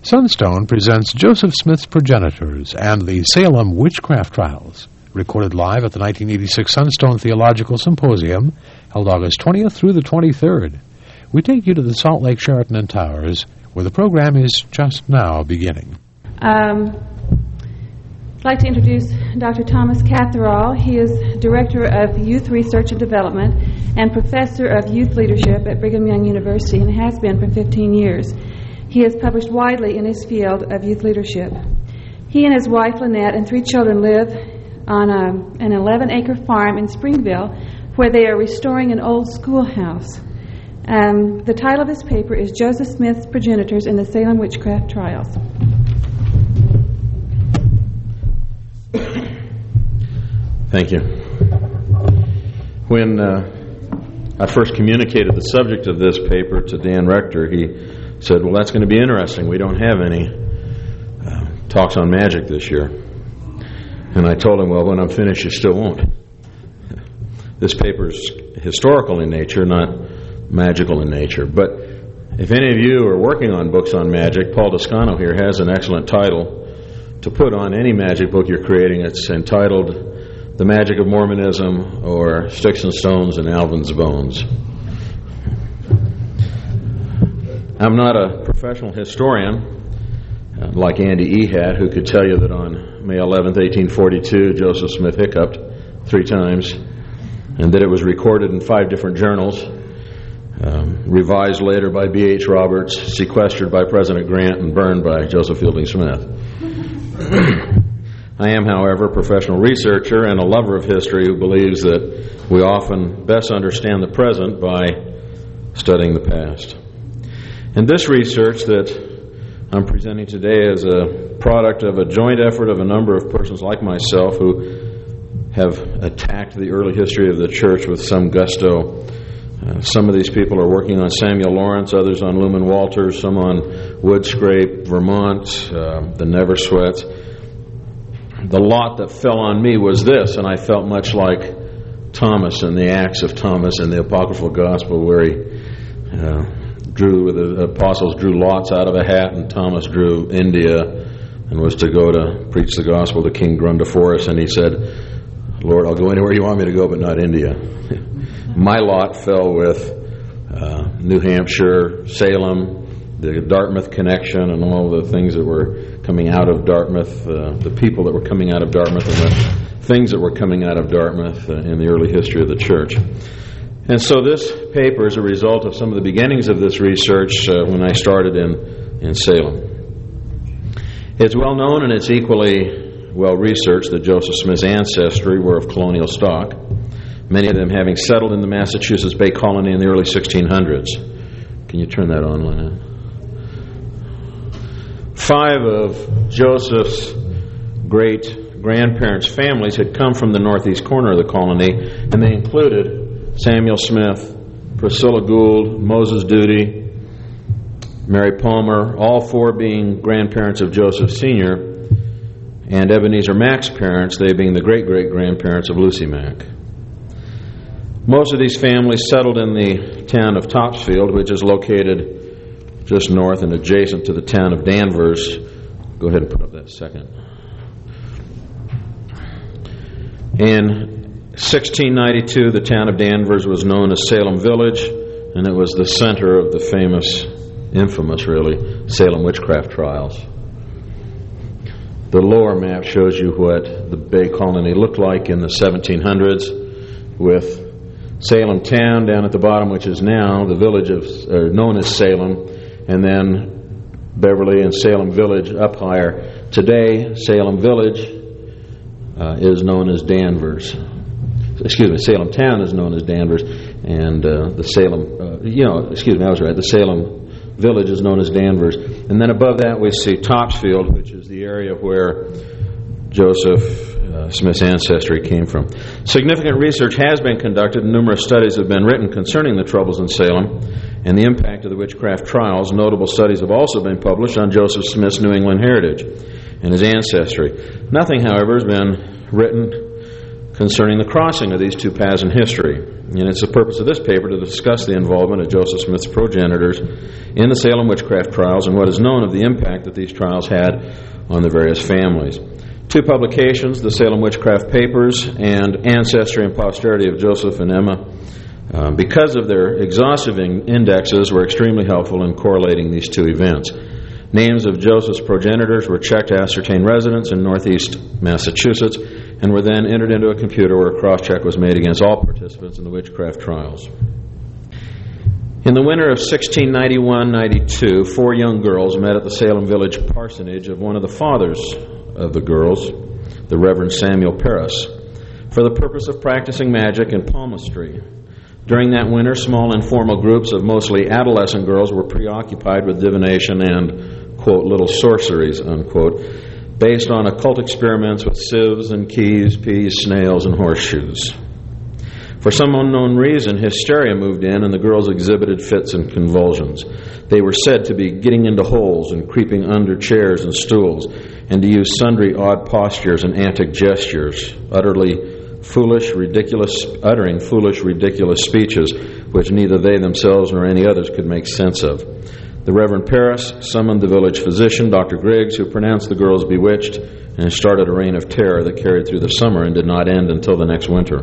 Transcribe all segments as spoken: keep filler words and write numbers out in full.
Sunstone presents Joseph Smith's Progenitors and the Salem Witchcraft Trials, recorded live at the nineteen eighty-six Sunstone Theological Symposium, held August twentieth through the twenty-third. We take you to the Salt Lake Sheraton and Towers, where the program is just now beginning. Um, I'd like to introduce Doctor Thomas Catherall. He is Director of Youth Research and Development and Professor of Youth Leadership at Brigham Young University and has been for fifteen years. He has published widely in his field of youth leadership. He and his wife, Lynette, and three children live on a, an eleven-acre farm in Springville where they are restoring an old schoolhouse. Um, the title of his paper is Joseph Smith's Progenitors in the Salem Witchcraft Trials. Thank you. When uh, I first communicated the subject of this paper to Dan Rector, he said, well, that's going to be interesting. We don't have any uh, talks on magic this year. And I told him, well, when I'm finished, you still won't. This paper's historical in nature, not magical in nature. But if any of you are working on books on magic, Paul Toscano here has an excellent title to put on any magic book you're creating. It's entitled The Magic of Mormonism, or Sticks and Stones and Alvin's Bones. I'm not a professional historian uh, like Andy Ehat, who could tell you that on May eleventh, eighteen forty-two, Joseph Smith hiccuped three times, and that it was recorded in five different journals, um, revised later by B H Roberts, sequestered by President Grant, and burned by Joseph Fielding Smith. I am, however, a professional researcher and a lover of history who believes that we often best understand the present by studying the past. And this research that I'm presenting today is a product of a joint effort of a number of persons like myself who have attacked the early history of the church with some gusto. Uh, some of these people are working on Samuel Lawrence, others on Luman Walters, some on Woodscrape, Vermont, uh, the Neversweats. The lot that fell on me was this, and I felt much like Thomas in the Acts of Thomas in the Apocryphal Gospel, where he uh, drew, the apostles drew lots out of a hat, and Thomas drew India and was to go to preach the gospel to King Grundiforus, and he said, Lord, I'll go anywhere you want me to go, but not India. My lot fell with uh, New Hampshire, Salem, the Dartmouth connection, and all the things that were coming out of Dartmouth, uh, the people that were coming out of Dartmouth, and the things that were coming out of Dartmouth uh, in the early history of the church. And so this paper is a result of some of the beginnings of this research uh, when I started in, in Salem. It's well known and it's equally well researched that Joseph Smith's ancestry were of colonial stock, many of them having settled in the Massachusetts Bay Colony in the early sixteen hundreds. Can you turn that on, Lynette? Five of Joseph's great-grandparents' families had come from the northeast corner of the colony, and they included Samuel Smith, Priscilla Gould, Moses Duty, Mary Palmer, all four being grandparents of Joseph Senior, and Ebenezer Mack's parents, they being the great-great-grandparents of Lucy Mack. Most of these families settled in the town of Topsfield, which is located just north and adjacent to the town of Danvers. Go ahead and put up that second. In sixteen ninety-two, the town of Danvers was known as Salem Village, and it was the center of the famous, infamous really, Salem Witchcraft Trials. The lower map shows you what the Bay Colony looked like in the seventeen hundreds, with Salem town down at the bottom, which is now the village of, uh, known as Salem, and then Beverly and Salem Village up higher. Today, Salem Village uh, is known as Danvers. Excuse me, Salem Town is known as Danvers, and uh, the Salem, uh, you know, excuse me, I was right, the Salem Village is known as Danvers. And then above that we see Topsfield, which is the area where Joseph uh, Smith's ancestry came from. Significant research has been conducted and numerous studies have been written concerning the troubles in Salem and the impact of the witchcraft trials. Notable studies have also been published on Joseph Smith's New England heritage and his ancestry. Nothing, however, has been written concerning the crossing of these two paths in history. And it's the purpose of this paper to discuss the involvement of Joseph Smith's progenitors in the Salem witchcraft trials and what is known of the impact that these trials had on the various families. Two publications, the Salem Witchcraft Papers and Ancestry and Posterity of Joseph and Emma, uh, because of their exhaustive indexes, were extremely helpful in correlating these two events. Names of Joseph's progenitors were checked to ascertain residence in northeast Massachusetts and were then entered into a computer where a cross-check was made against all participants in the witchcraft trials. In the winter of sixteen ninety-one ninety-two, four young girls met at the Salem Village parsonage of one of the fathers of the girls, the Reverend Samuel Parris, for the purpose of practicing magic and palmistry. During that winter, small informal groups of mostly adolescent girls were preoccupied with divination and, quote, little sorceries, unquote, based on occult experiments with sieves and keys, peas, snails, and horseshoes. For some unknown reason, hysteria moved in and the girls exhibited fits and convulsions. They were said to be getting into holes and creeping under chairs and stools and to use sundry odd postures and antic gestures, utterly foolish, ridiculous, uttering foolish, ridiculous speeches which neither they themselves nor any others could make sense of. The Reverend Parris summoned the village physician, Doctor Griggs, who pronounced the girls bewitched and started a reign of terror that carried through the summer and did not end until the next winter.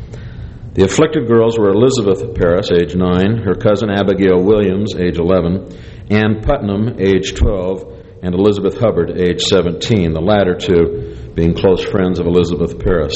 The afflicted girls were Elizabeth Parris, age nine, her cousin Abigail Williams, age eleven, Ann Putnam, age twelve, and Elizabeth Hubbard, age seventeen, the latter two being close friends of Elizabeth Parris.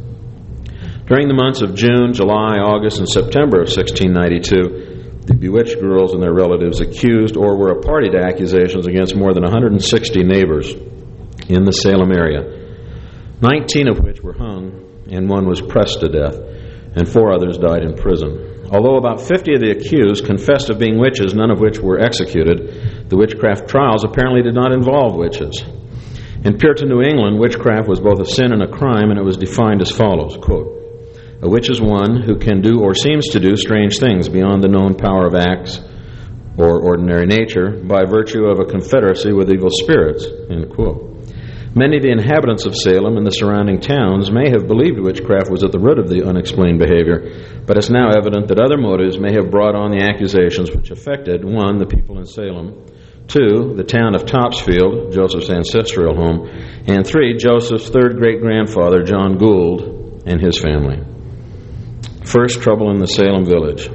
During the months of June, July, August, and September of sixteen ninety-two, the bewitched girls and their relatives accused or were a party to accusations against more than one hundred sixty neighbors in the Salem area, nineteen of which were hung and one was pressed to death, and four others died in prison. Although about fifty of the accused confessed of being witches, none of which were executed, the witchcraft trials apparently did not involve witches. In Puritan New England, witchcraft was both a sin and a crime, and it was defined as follows, quote, "A witch is one who can do or seems to do strange things beyond the known power of acts or ordinary nature by virtue of a confederacy with evil spirits," end quote. Many of the inhabitants of Salem and the surrounding towns may have believed witchcraft was at the root of the unexplained behavior, but it's now evident that other motives may have brought on the accusations which affected, one, the people in Salem, two, the town of Topsfield, Joseph's ancestral home, and three, Joseph's third great-grandfather, John Gould, and his family. First, trouble in the Salem Village.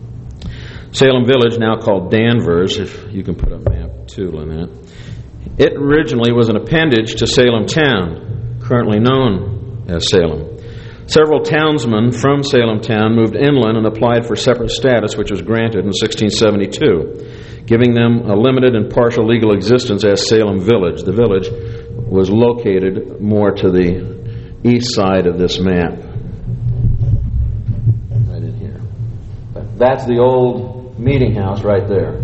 Salem Village, now called Danvers, if you can put a map too, Lynette. It originally was an appendage to Salem Town, currently known as Salem. Several townsmen from Salem Town moved inland and applied for separate status, which was granted in sixteen seventy-two, giving them a limited and partial legal existence as Salem Village. The village was located more to the east side of this map. Right in here. That's the old meeting house right there.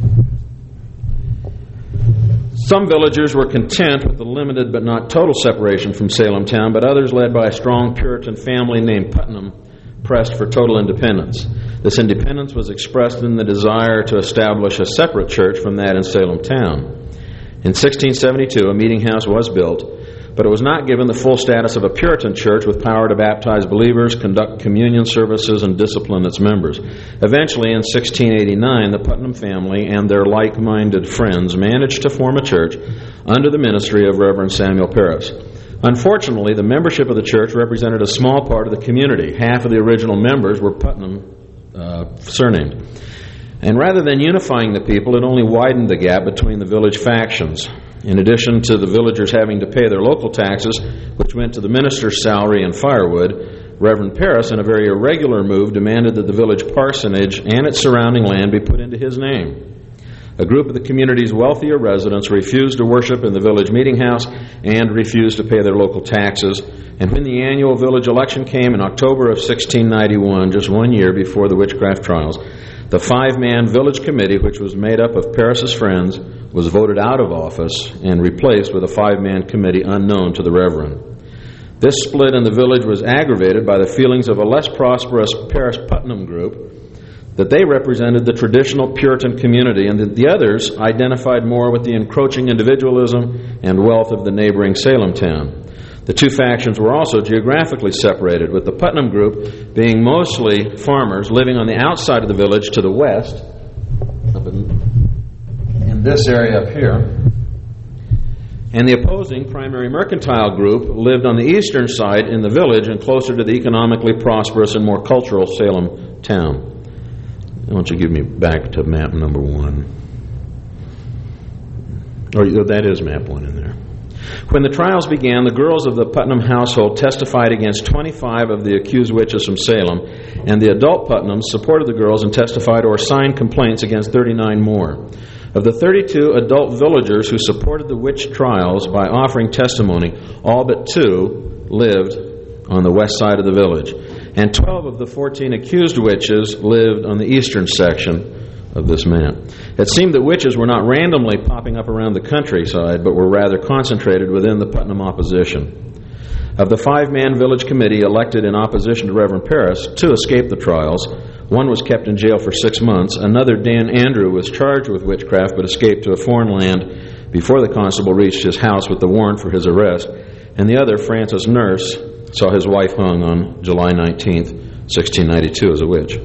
Some villagers were content with the limited but not total separation from Salem Town, but others, led by a strong Puritan family named Putnam, pressed for total independence. This independence was expressed in the desire to establish a separate church from that in Salem Town. In sixteen seventy-two, a meeting house was built, but it was not given the full status of a Puritan church with power to baptize believers, conduct communion services, and discipline its members. Eventually, in sixteen eighty-nine, the Putnam family and their like-minded friends managed to form a church under the ministry of Reverend Samuel Parris. Unfortunately, the membership of the church represented a small part of the community. Half of the original members were Putnam uh, surnamed. And rather than unifying the people, it only widened the gap between the village factions. In addition to the villagers having to pay their local taxes, which went to the minister's salary and firewood, Reverend Parris, in a very irregular move, demanded that the village parsonage and its surrounding land be put into his name. A group of the community's wealthier residents refused to worship in the village meeting house and refused to pay their local taxes. And when the annual village election came in October of sixteen ninety-one, just one year before the witchcraft trials, the five-man village committee, which was made up of Parris's friends, was voted out of office and replaced with a five-man committee unknown to the Reverend. This split in the village was aggravated by the feelings of a less prosperous Parris Putnam group that they represented the traditional Puritan community and that the others identified more with the encroaching individualism and wealth of the neighboring Salem town. The two factions were also geographically separated, with the Putnam group being mostly farmers living on the outside of the village to the west, up in, in this area up here, and the opposing primary mercantile group lived on the eastern side in the village and closer to the economically prosperous and more cultural Salem town. I want you to give me back to map number one. Or that is map one in there. When the trials began, the girls of the Putnam household testified against twenty-five of the accused witches from Salem, and the adult Putnams supported the girls and testified or signed complaints against thirty-nine more. Of the thirty-two adult villagers who supported the witch trials by offering testimony, all but two lived on the west side of the village, and twelve of the fourteen accused witches lived on the eastern section of this map. It seemed that witches were not randomly popping up around the countryside, but were rather concentrated within the Putnam opposition. Of the five-man village committee elected in opposition to Reverend Parris, two escaped the trials. One was kept in jail for six months. Another, Dan Andrew, was charged with witchcraft but escaped to a foreign land before the constable reached his house with the warrant for his arrest. And the other, Francis Nurse, saw his wife hung on July nineteenth, sixteen ninety-two, as a witch.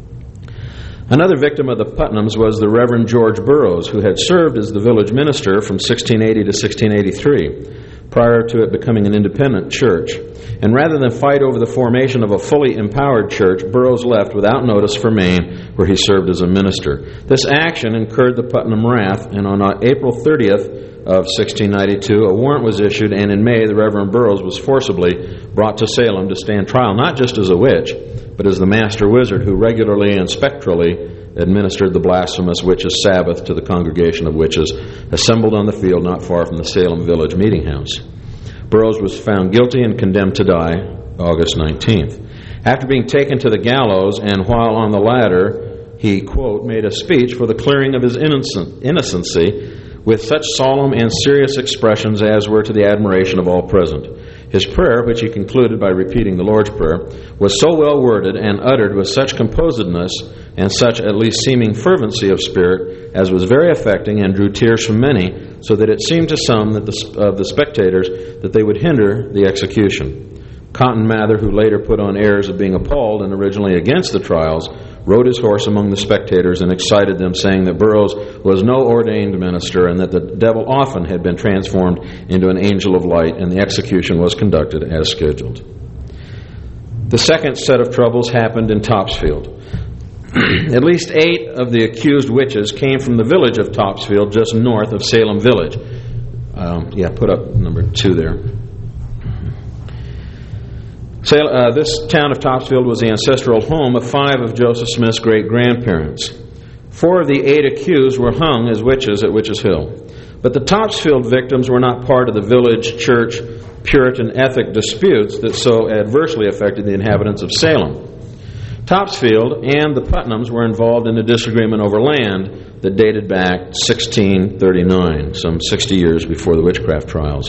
Another victim of the Putnams was the Reverend George Burroughs, who had served as the village minister from sixteen eighty to sixteen eighty-three, prior to it becoming an independent church. And rather than fight over the formation of a fully empowered church, Burroughs left without notice for Maine, where he served as a minister. This action incurred the Putnam wrath, and on April thirtieth of sixteen ninety-two, a warrant was issued, and in May, the Reverend Burroughs was forcibly brought to Salem to stand trial, not just as a witch, but as the master wizard who regularly and spectrally administered the blasphemous witches' Sabbath to the congregation of witches assembled on the field not far from the Salem Village Meeting House. Burroughs was found guilty and condemned to die August nineteenth. After being taken to the gallows, and while on the ladder, he, quote, made a speech for the clearing of his innocent, innocency with such solemn and serious expressions as were to the admiration of all present. His prayer, which he concluded by repeating the Lord's Prayer, was so well worded and uttered with such composedness and such at least seeming fervency of spirit as was very affecting and drew tears from many, so that it seemed to some that the, of the spectators that they would hinder the execution. Cotton Mather, who later put on airs of being appalled and originally against the trials, rode his horse among the spectators and excited them, saying that Burroughs was no ordained minister and that the devil often had been transformed into an angel of light, and the execution was conducted as scheduled. The second set of troubles happened in Topsfield. At least eight of the accused witches came from the village of Topsfield, just north of Salem Village. Um, yeah, put up number two there. Uh, this town of Topsfield was the ancestral home of five of Joseph Smith's great-grandparents. Four of the eight accused were hung as witches at Witches Hill. But the Topsfield victims were not part of the village, church, Puritan ethic disputes that so adversely affected the inhabitants of Salem. Topsfield and the Putnams were involved in a disagreement over land that dated back sixteen thirty-nine, some sixty years before the witchcraft trials.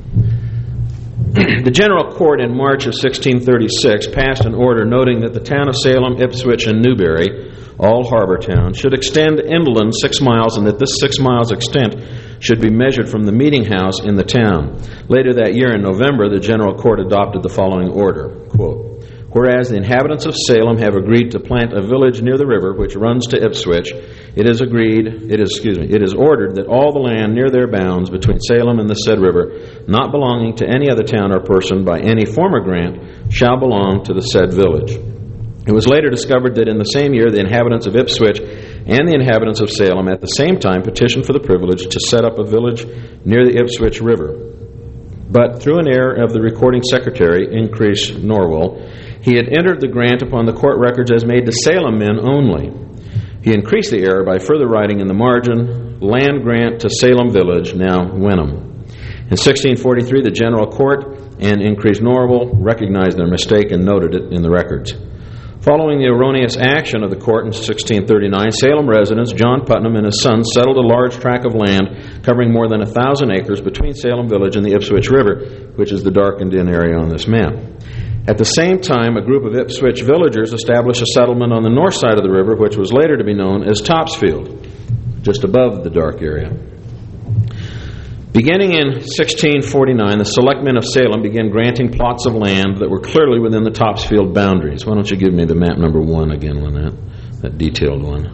The General Court in March of sixteen thirty-six passed an order noting that the town of Salem, Ipswich, and Newbury, all harbor towns, should extend inland six miles, and that this six miles extent should be measured from the meeting house in the town. Later that year in November, the General Court adopted the following order, quote, whereas the inhabitants of Salem have agreed to plant a village near the river which runs to Ipswich, it is agreed, it is, excuse me, it is ordered that all the land near their bounds between Salem and the said river, not belonging to any other town or person by any former grant, shall belong to the said village. It was later discovered that in the same year the inhabitants of Ipswich and the inhabitants of Salem at the same time petitioned for the privilege to set up a village near the Ipswich River. But through an error of the recording secretary, Increase Norwell, he had entered the grant upon the court records as made to Salem men only. He increased the error by further writing in the margin, land grant to Salem Village, now Wenham. In sixteen forty-three, the General Court and Increase Norwell recognized their mistake and noted it in the records. Following the erroneous action of the court in sixteen thirty-nine, Salem residents John Putnam and his sons settled a large tract of land covering more than a thousand acres between Salem Village and the Ipswich River, which is the darkened-in area on this map. At the same time, a group of Ipswich villagers established a settlement on the north side of the river, which was later to be known as Topsfield, just above the dark area. Beginning in sixteen forty-nine, the selectmen of Salem began granting plots of land that were clearly within the Topsfield boundaries. Why don't you give me the map number one again, Lynette, that detailed one.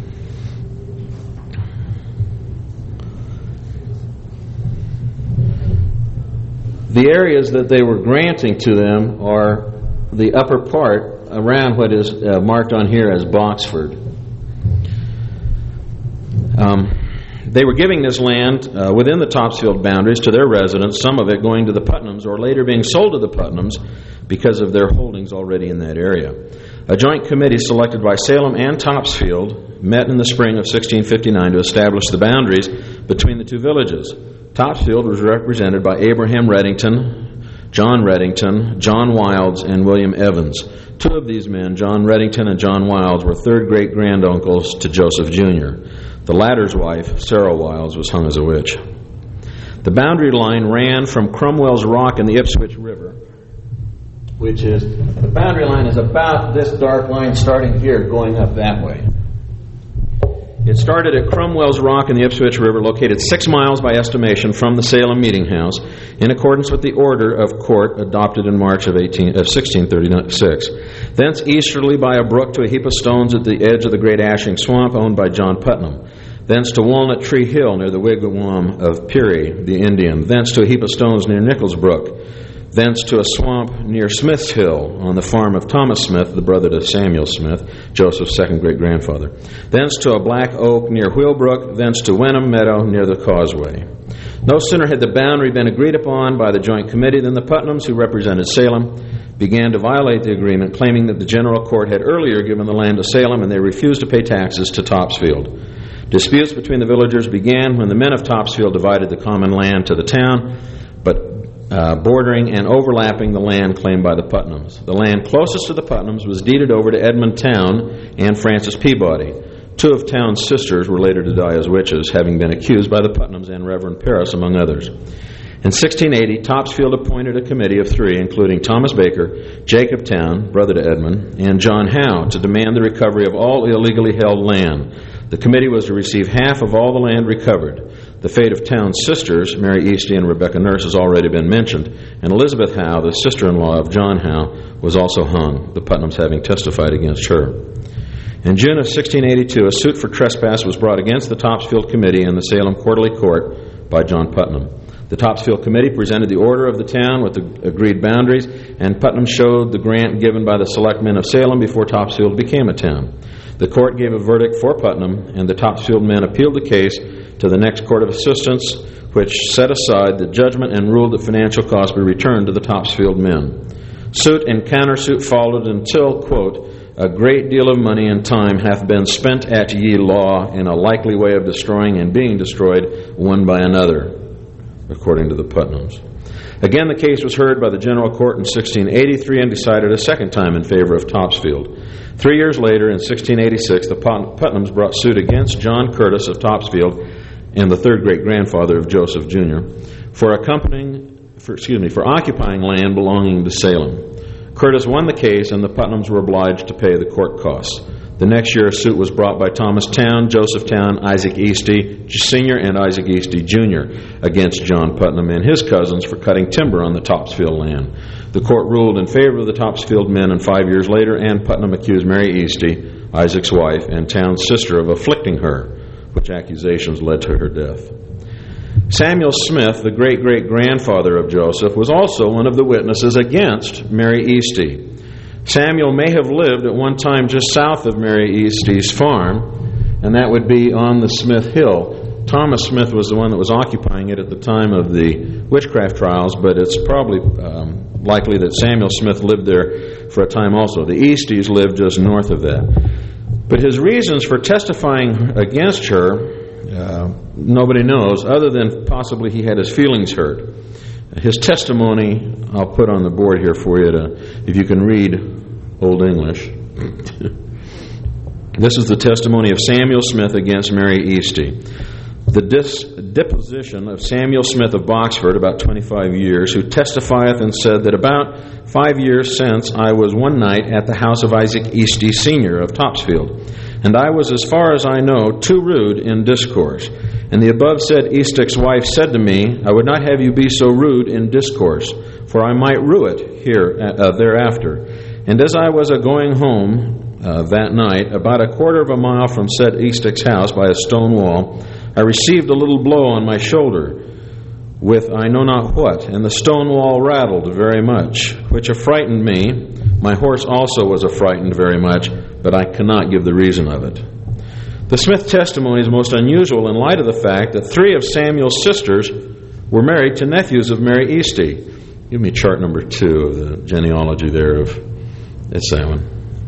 The areas that they were granting to them are the upper part around what is uh, marked on here as Boxford. Um, they were giving this land uh, within the Topsfield boundaries to their residents, some of it going to the Putnams or later being sold to the Putnams because of their holdings already in that area. A joint committee selected by Salem and Topsfield met in the spring of sixteen fifty-nine to establish the boundaries between the two villages. Topsfield was represented by Abraham Reddington, John Reddington, John Wilds, and William Evans. Two of these men, John Reddington and John Wilds, were third great-granduncles to Joseph Junior The latter's wife, Sarah Wilds, was hung as a witch. The boundary line ran from Cromwell's Rock in the Ipswich River, which is, the boundary line is about this dark line starting here, going up that way. It started at Cromwell's Rock in the Ipswich River, located six miles by estimation from the Salem Meeting House, in accordance with the order of court adopted in March of, eighteen, of sixteen thirty-six. Thence easterly by a brook to a heap of stones at the edge of the Great Ashing Swamp owned by John Putnam. Thence to Walnut Tree Hill near the wigwam of Peary, the Indian. Thence to a heap of stones near Nichols Brook. Thence to a swamp near Smith's Hill on the farm of Thomas Smith, the brother to Samuel Smith, Joseph's second great-grandfather. Thence to a black oak near Wheelbrook. Thence to Wenham Meadow near the causeway. No sooner had the boundary been agreed upon by the joint committee than the Putnams, who represented Salem, began to violate the agreement, claiming that the general court had earlier given the land to Salem and they refused to pay taxes to Topsfield. Disputes between the villagers began when the men of Topsfield divided the common land to the town, but Uh, bordering and overlapping the land claimed by the Putnams. The land closest to the Putnams was deeded over to Edmund Town and Frances Peabody. Two of Town's sisters were later to die as witches, having been accused by the Putnams and Reverend Parris, among others. In sixteen eighty, Topsfield appointed a committee of three, including Thomas Baker, Jacob Town, brother to Edmund, and John Howe, to demand the recovery of all illegally held land. The committee was to receive half of all the land recovered. The fate of Town's sisters, Mary Easty and Rebecca Nurse, has already been mentioned, and Elizabeth Howe, the sister-in-law of John Howe, was also hung, the Putnams having testified against her. In June of sixteen eighty-two, a suit for trespass was brought against the Topsfield Committee in the Salem Quarterly Court by John Putnam. The Topsfield Committee presented the order of the town with the agreed boundaries, and Putnam showed the grant given by the selectmen of Salem before Topsfield became a town. The court gave a verdict for Putnam, and the Topsfield men appealed the case to the next Court of Assistance, which set aside the judgment and ruled that financial costs be returned to the Topsfield men. Suit and countersuit followed until, quote, a great deal of money and time hath been spent at ye law in a likely way of destroying and being destroyed one by another, according to the Putnams. Again, the case was heard by the General Court in sixteen eighty-three and decided a second time in favor of Topsfield. Three years later, in sixteen eighty-six, the Putnams brought suit against John Curtis of Topsfield and the third great-grandfather of Joseph Junior for accompanying, for, excuse me, for occupying land belonging to Salem. Curtis won the case, and the Putnams were obliged to pay the court costs. The next year, a suit was brought by Thomas Town, Joseph Town, Isaac Easty Senior and Isaac Easty Junior against John Putnam and his cousins for cutting timber on the Topsfield land. The court ruled in favor of the Topsfield men, and five years later, Ann Putnam accused Mary Easty, Isaac's wife, and Town's sister of afflicting her, which accusations led to her death. Samuel Smith, the great-great-grandfather of Joseph, was also one of the witnesses against Mary Easty. Samuel may have lived at one time just south of Mary Easty's farm, and that would be on the Smith Hill. Thomas Smith was the one that was occupying it at the time of the witchcraft trials, but it's probably um, likely that Samuel Smith lived there for a time also. The Eastys lived just north of that. But his reasons for testifying against her, uh, nobody knows, other than possibly he had his feelings hurt. His testimony, I'll put on the board here for you, to, if you can read Old English. This is the testimony of Samuel Smith against Mary Easty. The dis- deposition of Samuel Smith of Boxford, about twenty-five years, who testifieth and said that about five years since I was one night at the house of Isaac Easty Senior of Topsfield. and I was, as far as I know, too rude in discourse. And the above said Eastick's wife said to me, I would not have you be so rude in discourse, for I might rue it here uh, thereafter. And as I was a going home uh, that night, about a quarter of a mile from said Eastick's house by a stone wall, I received a little blow on my shoulder with I know not what, and the stone wall rattled very much, which affrighted me. My horse also was affrighted very much, but I cannot give the reason of it. The Smith testimony is most unusual in light of the fact that three of Samuel's sisters were married to nephews of Mary Easty. Give me chart number two of the genealogy there of it's that one.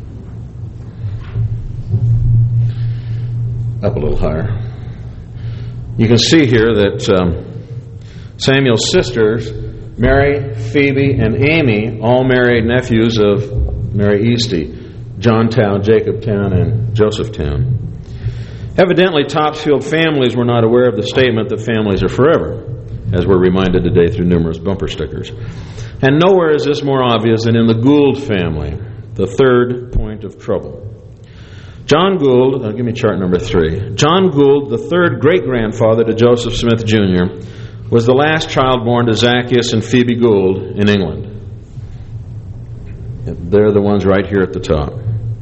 Up a little higher. You can see here that um, Samuel's sisters, Mary, Phoebe, and Amy, all married nephews of Mary Easty, Johntown, Jacobtown, and Josephtown. Evidently, Topsfield families were not aware of the statement that families are forever, as we're reminded today through numerous bumper stickers. And nowhere is this more obvious than in the Gould family, the third point of trouble. John Gould, uh, give me chart number three. John Gould, the third great-grandfather to Joseph Smith Junior, was the last child born to Zacchaeus and Phoebe Gould in England. They're the ones right here at the top.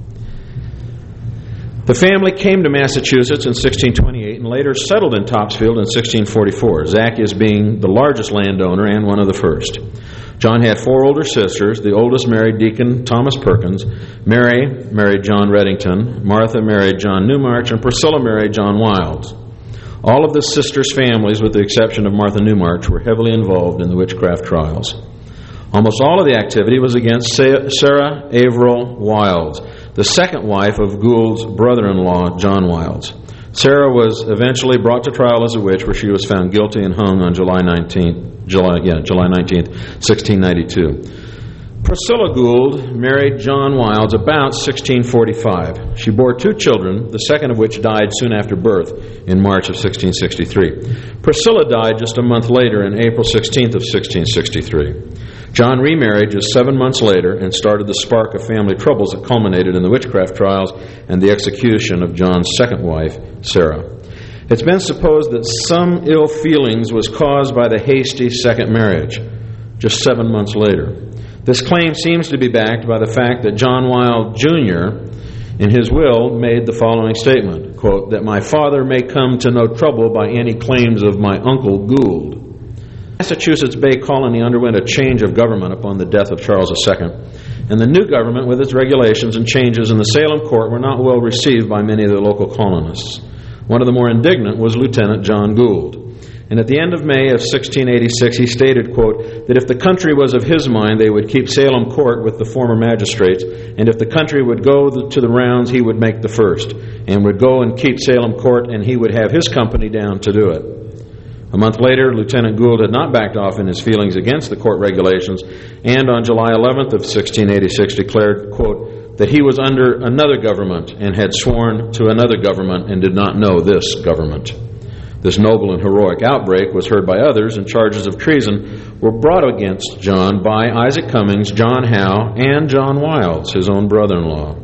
The family came to Massachusetts in sixteen twenty-eight and later settled in Topsfield in sixteen forty-four, Zacchaeus being the largest landowner and one of the first. John had four older sisters. The oldest married Deacon Thomas Perkins. Mary married John Reddington. Martha married John Newmarch. And Priscilla married John Wilds. All of the sisters' families, with the exception of Martha Newmarch, were heavily involved in the witchcraft trials. Almost all of the activity was against Sarah Averill Wilds, the second wife of Gould's brother-in-law, John Wilds. Sarah was eventually brought to trial as a witch, where she was found guilty and hung on July nineteenth, July, yeah, July nineteenth, sixteen ninety-two. Priscilla Gould married John Wilds about sixteen forty-five. She bore two children, the second of which died soon after birth in March of sixteen sixty-three. Priscilla died just a month later in April sixteenth of sixteen sixty-three. John remarried just seven months later and started the spark of family troubles that culminated in the witchcraft trials and the execution of John's second wife, Sarah. It's been supposed that some ill feelings was caused by the hasty second marriage, just seven months later. This claim seems to be backed by the fact that John Wild Junior, in his will, made the following statement, quote, that my father may come to no trouble by any claims of my uncle Gould. Massachusetts Bay Colony underwent a change of government upon the death of Charles the Second, and the new government, with its regulations and changes in the Salem court, were not well received by many of the local colonists. One of the more indignant was Lieutenant John Gould. And at the end of May of sixteen eighty-six, he stated, quote, that if the country was of his mind, they would keep Salem court with the former magistrates, and if the country would go to the rounds, he would make the first, and would go and keep Salem court, and he would have his company down to do it. A month later, Lieutenant Gould had not backed off in his feelings against the court regulations, and on July eleventh of sixteen eighty-six declared, quote, that he was under another government and had sworn to another government and did not know this government. This noble and heroic outbreak was heard by others, and charges of treason were brought against John by Isaac Cummings, John Howe, and John Wilds, his own brother-in-law.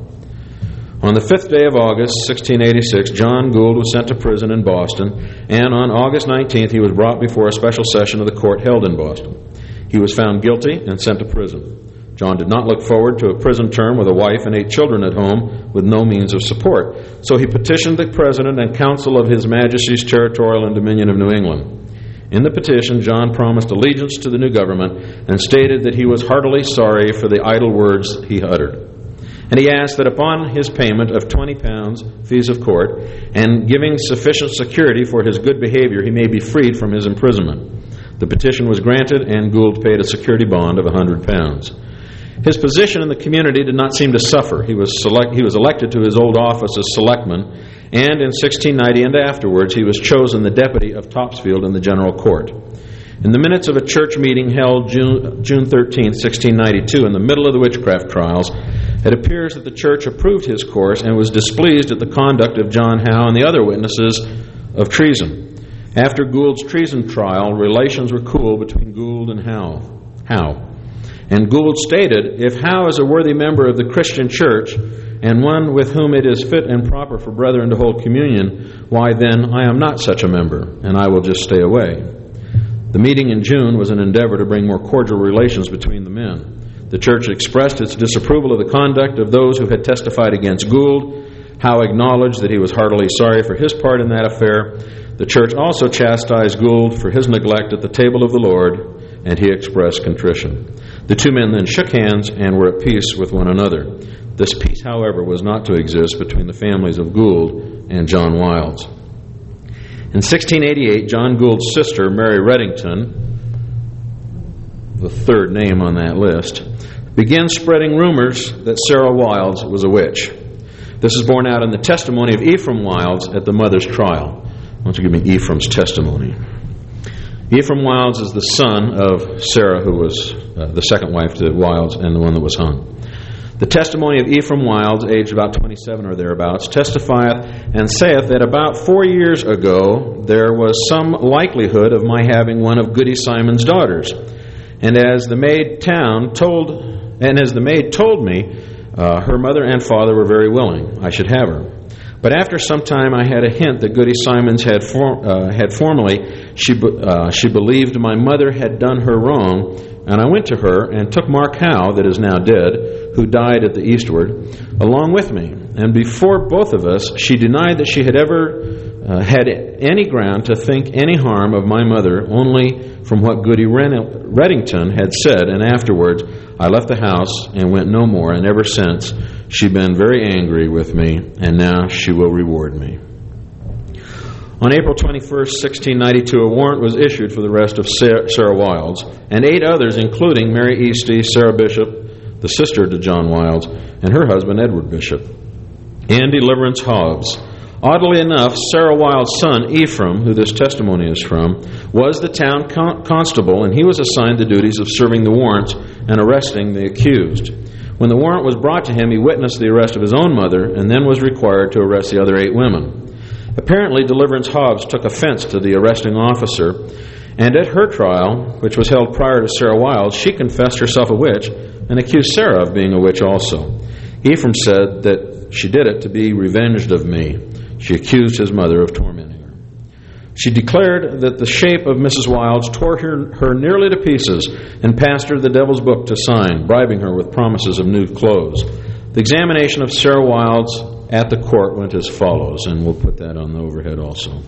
On the fifth day of August, sixteen eighty-six, John Gould was sent to prison in Boston, and on August nineteenth, he was brought before a special session of the court held in Boston. He was found guilty and sent to prison. John did not look forward to a prison term with a wife and eight children at home with no means of support, so he petitioned the President and Council of His Majesty's Territorial and Dominion of New England. In the petition, John promised allegiance to the new government and stated that he was heartily sorry for the idle words he uttered. And he asked that upon his payment of twenty pounds, fees of court, and giving sufficient security for his good behavior, he may be freed from his imprisonment. The petition was granted, and Gould paid a security bond of one hundred pounds. His position in the community did not seem to suffer. He was select, he was elected to his old office as selectman, and in sixteen ninety and afterwards he was chosen the deputy of Topsfield in the general court. In the minutes of a church meeting held June, June thirteenth, sixteen ninety-two, in the middle of the witchcraft trials, it appears that the church approved his course and was displeased at the conduct of John Howe and the other witnesses of treason. After Gould's treason trial, relations were cool between Gould and Howe. Howe. And Gould stated, if Howe is a worthy member of the Christian church and one with whom it is fit and proper for brethren to hold communion, why then I am not such a member, and I will just stay away. The meeting in June was an endeavor to bring more cordial relations between the men. The church expressed its disapproval of the conduct of those who had testified against Gould. Howe acknowledged that he was heartily sorry for his part in that affair. The church also chastised Gould for his neglect at the table of the Lord, and he expressed contrition. The two men then shook hands and were at peace with one another. This peace, however, was not to exist between the families of Gould and John Wilds. In sixteen eighty-eight, John Gould's sister, Mary Reddington, the third name on that list, began spreading rumors that Sarah Wilds was a witch. This is borne out in the testimony of Ephraim Wilds at the mother's trial. Why don't you give me Ephraim's testimony? Ephraim Wilds is the son of Sarah, who was uh, the second wife to Wilds and the one that was hung. The testimony of Ephraim Wilds, aged about twenty-seven or thereabouts, testifieth and saith that about four years ago there was some likelihood of my having one of Goody Simon's daughters. And as the maid town told, and as the maid told me, uh, her mother and father were very willing I should have her. But after some time I had a hint that Goody Simons had for, uh, had formerly, she, uh, she believed my mother had done her wrong, and I went to her and took Mark Howe, that is now dead, who died at the eastward, along with me. And before both of us, she denied that she had ever uh, had any ground to think any harm of my mother, only from what Goody Reddington had said, and afterwards I left the house and went no more, and ever since she'd been very angry with me, and now she will reward me. On April twenty-first, sixteen ninety-two, a warrant was issued for the arrest of Sarah Wilds and eight others, including Mary Easty, Sarah Bishop, the sister to John Wilds, and her husband Edward Bishop, and Deliverance Hobbs. Oddly enough, Sarah Wilds' son, Ephraim, who this testimony is from, was the town con- constable, and he was assigned the duties of serving the warrants and arresting the accused. When the warrant was brought to him, he witnessed the arrest of his own mother and then was required to arrest the other eight women. Apparently, Deliverance Hobbs took offense to the arresting officer, and at her trial, which was held prior to Sarah Wilds, she confessed herself a witch and accused Sarah of being a witch also. Ephraim said that she did it to be revenged of me. She accused his mother of tormenting her. She declared that the shape of Missus Wilds tore her, her nearly to pieces and passed her the devil's book to sign, bribing her with promises of new clothes. The examination of Sarah Wilds at the court went as follows, and we'll put that on the overhead also.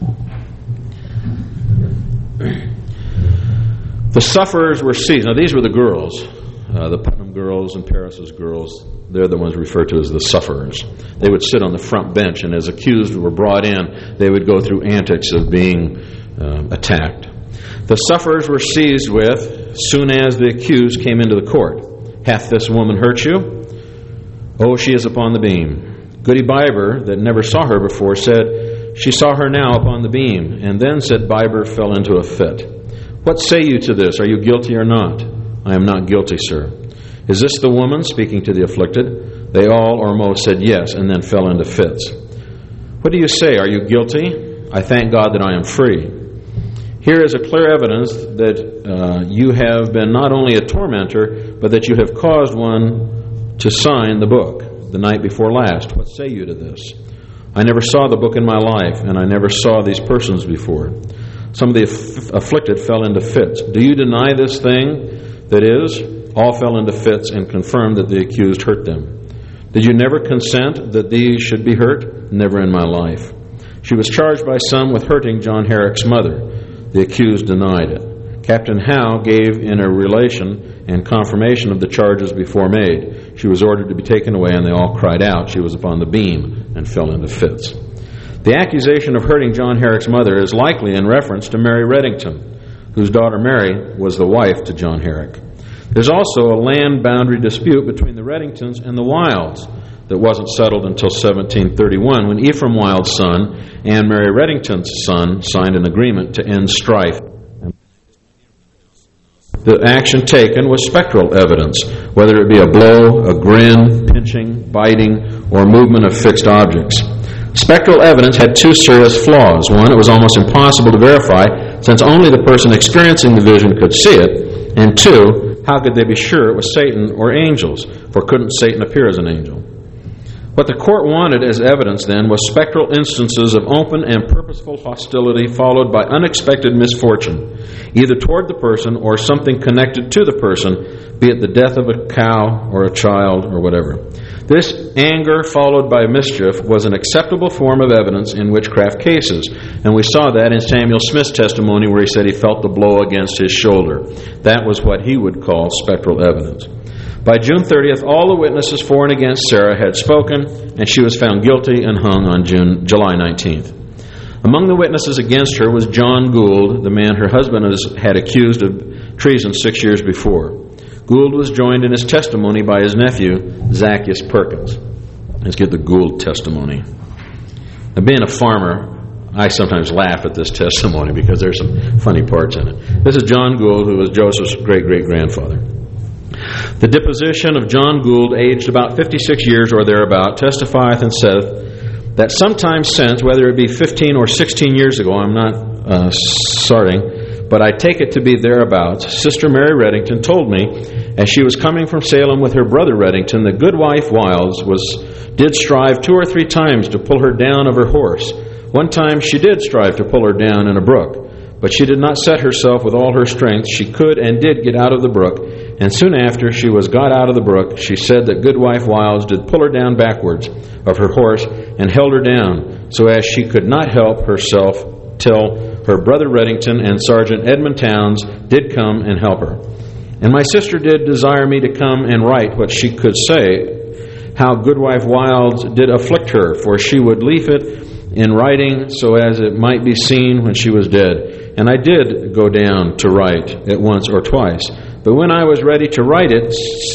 The sufferers were seized. Now, these were the girls, uh, the Putnam girls and Paris's girls. They're the ones referred to as the sufferers. They would sit on the front bench, and as accused were brought in, they would go through antics of being uh, attacked. The sufferers were seized with, soon as the accused came into the court. Hath this woman hurt you? Oh, she is upon the beam. Goody Biber, that never saw her before, said, she saw her now upon the beam. And then, said Biber, fell into a fit. What say you to this? Are you guilty or not? I am not guilty, sir. Is this the woman, speaking to the afflicted? They all or most said yes, and then fell into fits. What do you say? Are you guilty? I thank God that I am free. Here is a clear evidence that uh, you have been not only a tormentor, but that you have caused one to sign the book the night before last. What say you to this? I never saw the book in my life, and I never saw these persons before. Some of the aff- afflicted fell into fits. Do you deny this thing? That is, all fell into fits and confirmed that the accused hurt them. Did you never consent that these should be hurt? Never in my life. She was charged by some with hurting John Herrick's mother. The accused denied it. Captain Howe gave in a relation and confirmation of the charges before made. She was ordered to be taken away, and they all cried out. She was upon the beam and fell into fits. The accusation of hurting John Herrick's mother is likely in reference to Mary Reddington, whose daughter Mary was the wife to John Herrick. There's also a land boundary dispute between the Reddingtons and the Wilds that wasn't settled until seventeen thirty-one, when Ephraim Wilds' son and Mary Reddington's son signed an agreement to end strife. The action taken was spectral evidence, whether it be a blow, a grin, pinching, biting, or movement of fixed objects. Spectral evidence had two serious flaws. One, it was almost impossible to verify, since only the person experiencing the vision could see it. And two, how could they be sure it was Satan or angels? For couldn't Satan appear as an angel? What the court wanted as evidence then was spectral instances of open and purposeful hostility followed by unexpected misfortune, either toward the person or something connected to the person, be it the death of a cow or a child or whatever. This anger followed by mischief was an acceptable form of evidence in witchcraft cases, and we saw that in Samuel Smith's testimony where he said he felt the blow against his shoulder. That was what he would call spectral evidence. By June thirtieth, all the witnesses for and against Sarah had spoken, and she was found guilty and hung on June, July nineteenth. Among the witnesses against her was John Gould, the man her husband had accused of treason six years before. Gould was joined in his testimony by his nephew, Zacchaeus Perkins. Let's get the Gould testimony. Now, being a farmer, I sometimes laugh at this testimony because there's some funny parts in it. This is John Gould, who was Joseph's great-great-grandfather. The deposition of John Gould, aged about fifty-six years or thereabout, testifieth and saith that sometime since, whether it be fifteen or sixteen years ago, I'm not uh, starting, but I take it to be thereabouts, Sister Mary Reddington told me, as she was coming from Salem with her brother Reddington, that Goodwife Wilds was did strive two or three times to pull her down of her horse. One time she did strive to pull her down in a brook, but she did not set herself with all her strength. She could and did get out of the brook, and soon after she was got out of the brook, she said that Goodwife Wilds did pull her down backwards of her horse and held her down, so as she could not help herself till her brother Reddington and Sergeant Edmund Towns did come and help her. And my sister did desire me to come and write what she could say, how Goodwife Wilds did afflict her, for she would leave it in writing so as it might be seen when she was dead. And I did go down to write it once or twice. But when I was ready to write it,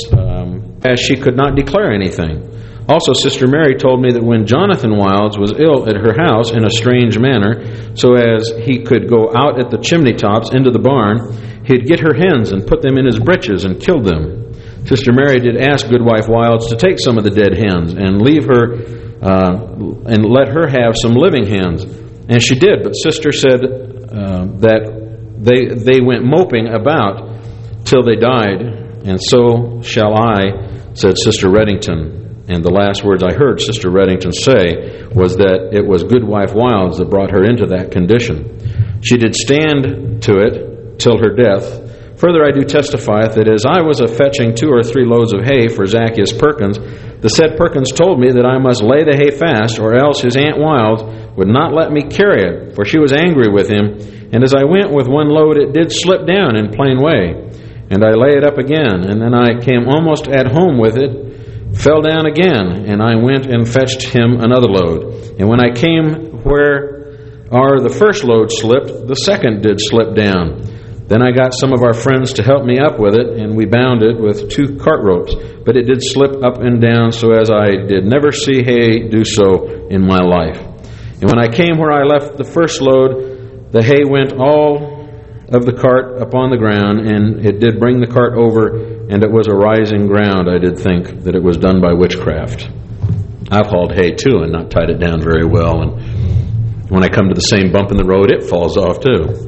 um, as she could not declare anything. Also, Sister Mary told me that when Jonathan Wilds was ill at her house in a strange manner, so as he could go out at the chimney tops into the barn, he'd get her hens and put them in his breeches and kill them. Sister Mary did ask Goodwife Wilds to take some of the dead hens and leave her uh, and let her have some living hens. And she did, but Sister said uh, that they they went moping about till they died, and so shall I, said Sister Reddington. And the last words I heard Sister Reddington say was that it was Goodwife Wilds that brought her into that condition. She did stand to it till her death. Further, I do testify that as I was a-fetching two or three loads of hay for Zacchaeus Perkins, the said Perkins told me that I must lay the hay fast, or else his Aunt Wilds would not let me carry it, for she was angry with him. And as I went with one load, it did slip down in plain way. And I lay it up again, and then I came almost at home with it, fell down again, and I went and fetched him another load. And when I came where our the first load slipped, the second did slip down. Then I got some of our friends to help me up with it, and we bound it with two cart ropes. But it did slip up and down, so as I did never see hay do so in my life. And when I came where I left the first load, the hay went all of the cart upon the ground, and it did bring the cart over, and it was a rising ground. I did think that it was done by witchcraft. I've hauled hay too and not tied it down very well, and when I come to the same bump in the road, it falls off too.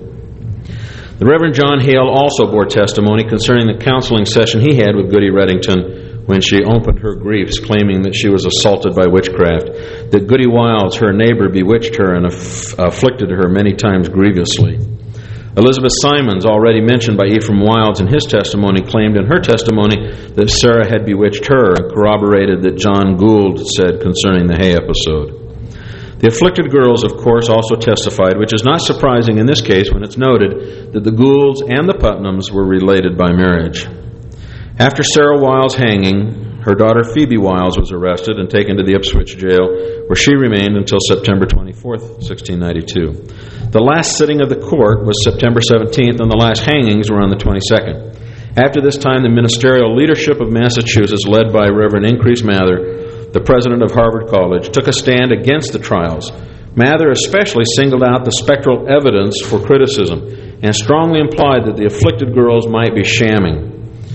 The Reverend John Hale also bore testimony concerning the counseling session he had with Goody Reddington when she opened her griefs, claiming that she was assaulted by witchcraft, that Goody Wilds, her neighbor, bewitched her and aff- afflicted her many times grievously. Elizabeth Simons, already mentioned by Ephraim Wilds in his testimony, claimed in her testimony that Sarah had bewitched her and corroborated that John Gould said concerning the hay episode. The afflicted girls, of course, also testified, which is not surprising in this case when it's noted that the Goulds and the Putnams were related by marriage. After Sarah Wilds' hanging, her daughter Phoebe Wilds was arrested and taken to the Ipswich jail, where she remained until September twenty-fourth, sixteen ninety-two. The last sitting of the court was September seventeenth, and the last hangings were on the twenty-second. After this time, the ministerial leadership of Massachusetts, led by Reverend Increase Mather, the president of Harvard College, took a stand against the trials. Mather especially singled out the spectral evidence for criticism and strongly implied that the afflicted girls might be shamming.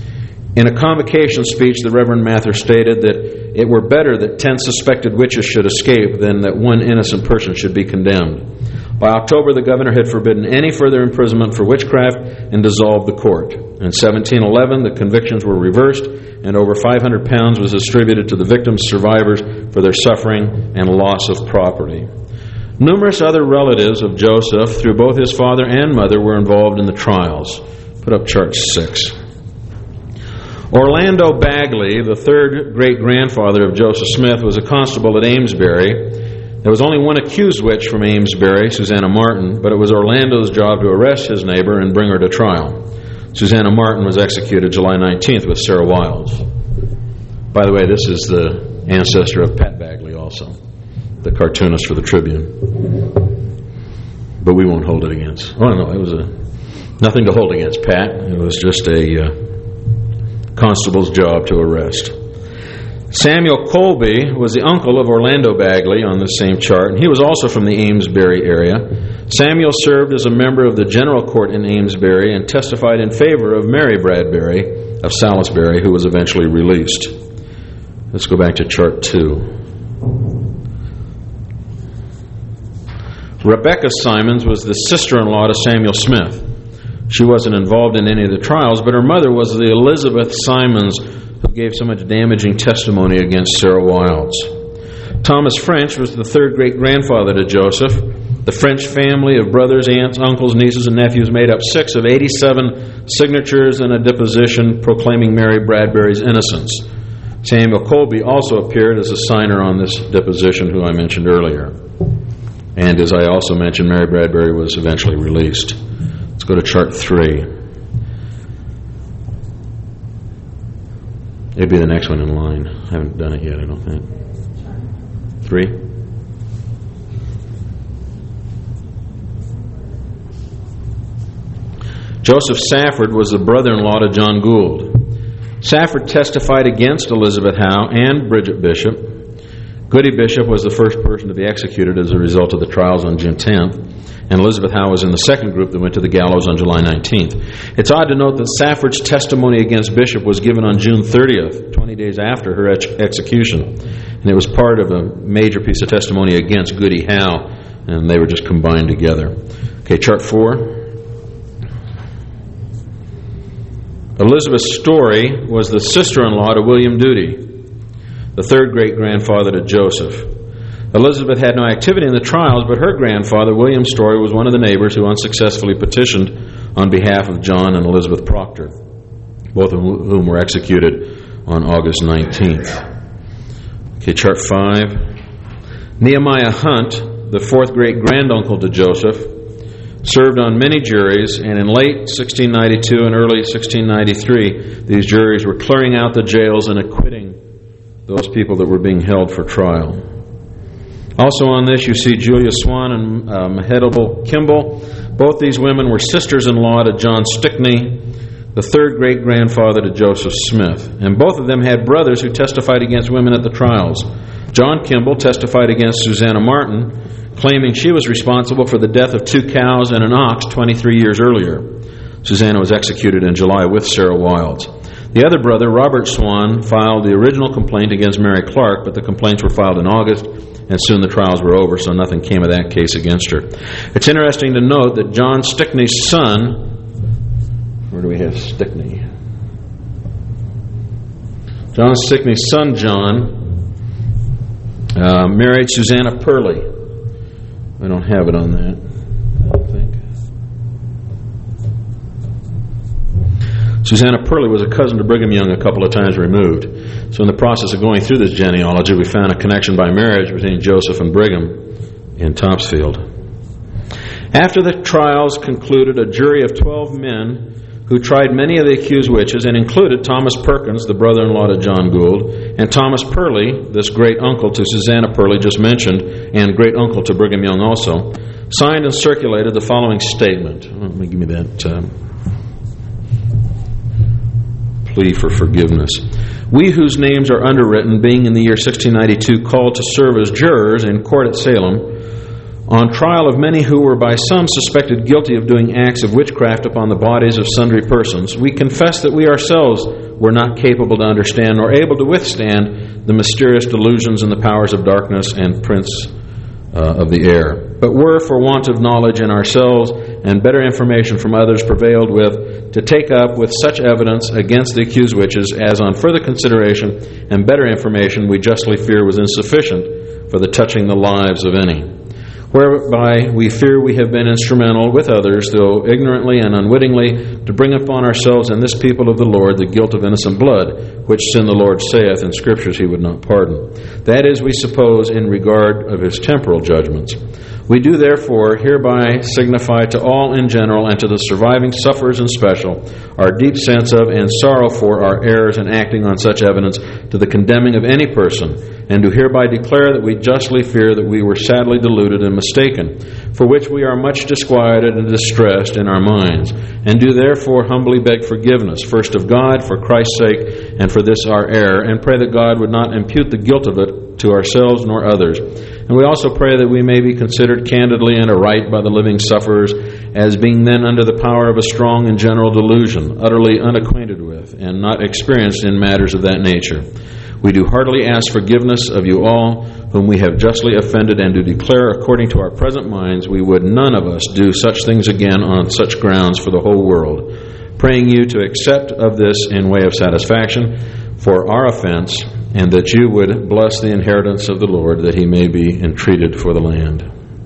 In a convocation speech, the Reverend Mather stated that it were better that ten suspected witches should escape than that one innocent person should be condemned. By October, the governor had forbidden any further imprisonment for witchcraft and dissolved the court. In seventeen eleven, the convictions were reversed, and over five hundred pounds was distributed to the victims' survivors for their suffering and loss of property. Numerous other relatives of Joseph, through both his father and mother, were involved in the trials. Put up chart six. Orlando Bagley, the third great-grandfather of Joseph Smith, was a constable at Amesbury. There was only one accused witch from Amesbury, Susanna Martin, but it was Orlando's job to arrest his neighbor and bring her to trial. Susanna Martin was executed July nineteenth with Sarah Wiles. By the way, this is the ancestor of Pat Bagley also, the cartoonist for the Tribune. But we won't hold it against. Oh, no, it was a, nothing to hold against Pat. It was just a uh, constable's job to arrest. Samuel Colby was the uncle of Orlando Bagley on the same chart, and he was also from the Amesbury area. Samuel served as a member of the General Court in Amesbury and testified in favor of Mary Bradbury of Salisbury, who was eventually released. Let's go back to chart two. Rebecca Simons was the sister-in-law to Samuel Smith. She wasn't involved in any of the trials, but her mother was the Elizabeth Simons who gave so much damaging testimony against Sarah Wiles. Thomas French was the third great-grandfather to Joseph. The French family of brothers, aunts, uncles, nieces, and nephews made up six of eighty-seven signatures in a deposition proclaiming Mary Bradbury's innocence. Samuel Colby also appeared as a signer on this deposition, who I mentioned earlier. And as I also mentioned, Mary Bradbury was eventually released. Let's go to chart three. It'd be the next one in line. I haven't done it yet, I don't think. Three? Joseph Safford was the brother-in-law to John Gould. Safford testified against Elizabeth Howe and Bridget Bishop. Goody Bishop was the first person to be executed as a result of the trials on June tenth, and Elizabeth Howe was in the second group that went to the gallows on July nineteenth. It's odd to note that Safford's testimony against Bishop was given on June thirtieth, twenty days after her ex- execution, and it was part of a major piece of testimony against Goody Howe, and they were just combined together. Okay, chart four. Elizabeth Story was the sister-in-law to William Doody, the third great-grandfather to Joseph. Elizabeth had no activity in the trials, but her grandfather, William Story, was one of the neighbors who unsuccessfully petitioned on behalf of John and Elizabeth Proctor, both of whom were executed on August nineteenth. Okay, chart five. Nehemiah Hunt, the fourth great-granduncle to Joseph, served on many juries, and in late sixteen ninety-two and early sixteen ninety-three, these juries were clearing out the jails and acquitting those people that were being held for trial. Also on this, you see Julia Swan and uh, Mehetabel Kimball. Both these women were sisters-in-law to John Stickney, the third great-grandfather to Joseph Smith. And both of them had brothers who testified against women at the trials. John Kimball testified against Susanna Martin, claiming she was responsible for the death of two cows and an ox twenty-three years earlier. Susanna was executed in July with Sarah Wiles. The other brother, Robert Swan, filed the original complaint against Mary Clark, but the complaints were filed in August, and soon the trials were over, so nothing came of that case against her. It's interesting to note that John Stickney's son, where do we have Stickney? John Stickney's son, John, uh, married Susanna Purley. I don't have it on that, I don't think. Susanna Purley was a cousin to Brigham Young a couple of times removed. So in the process of going through this genealogy, we found a connection by marriage between Joseph and Brigham in Topsfield. After the trials concluded, a jury of twelve men who tried many of the accused witches, and included Thomas Perkins, the brother-in-law to John Gould, and Thomas Purley, this great-uncle to Susanna Purley just mentioned, and great-uncle to Brigham Young also, signed and circulated the following statement. Let me give me that um, plea for forgiveness. We whose names are underwritten, being in the year sixteen ninety-two called to serve as jurors in court at Salem, on trial of many who were by some suspected guilty of doing acts of witchcraft upon the bodies of sundry persons, we confess that we ourselves were not capable to understand nor able to withstand the mysterious delusions and the powers of darkness and prince uh, of the air, but were, for want of knowledge in ourselves and better information from others, prevailed with to take up with such evidence against the accused witches as on further consideration and better information we justly fear was insufficient for the touching the lives of any. Whereby we fear we have been instrumental with others, though ignorantly and unwittingly, to bring upon ourselves and this people of the Lord the guilt of innocent blood, which sin the Lord saith in Scriptures he would not pardon. That is, we suppose, in regard of his temporal judgments. We do therefore hereby signify to all in general and to the surviving sufferers in special our deep sense of and sorrow for our errors in acting on such evidence to the condemning of any person, and do hereby declare that we justly fear that we were sadly deluded and mistaken, for which we are much disquieted and distressed in our minds, and do therefore humbly beg forgiveness, first of God, for Christ's sake, and for this our error, and pray that God would not impute the guilt of it to ourselves nor others. And we also pray that we may be considered candidly and aright by the living sufferers, as being then under the power of a strong and general delusion, utterly unacquainted with, and not experienced in matters of that nature. We do heartily ask forgiveness of you all, whom we have justly offended, and do declare, according to our present minds, we would none of us do such things again on such grounds for the whole world, praying you to accept of this in way of satisfaction for our offense, and that you would bless the inheritance of the Lord, that he may be entreated for the land.